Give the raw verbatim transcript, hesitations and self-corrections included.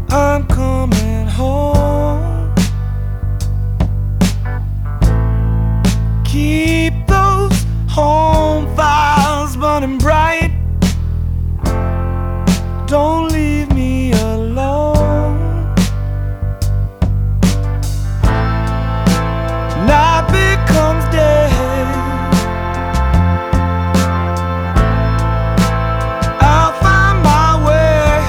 I'm coming home. Keep those home fires burning bright.